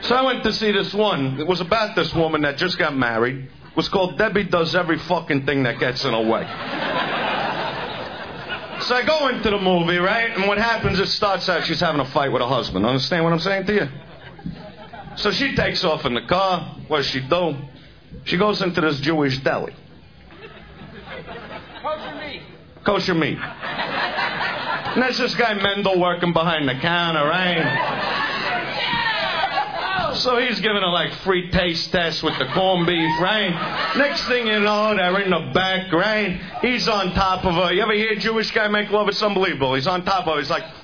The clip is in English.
So I went to see this one. It was about this woman that just got married. It was called Debbie Does Every Fucking Thing That Gets in Her Way. So I go into the movie, right? And what happens, it starts out she's having a fight with her husband. Understand what I'm saying to you? So she takes off in the car. What does she do? She goes into this Jewish deli. Kosher meat. Kosher meat. And there's this guy Mendel working behind the counter, right? So he's giving her like free taste tests with the corned beef, right? Next thing you know, they're in the back, right? He's on top of her. You ever hear a Jewish guy make love? It's unbelievable. He's on top of her. He's like,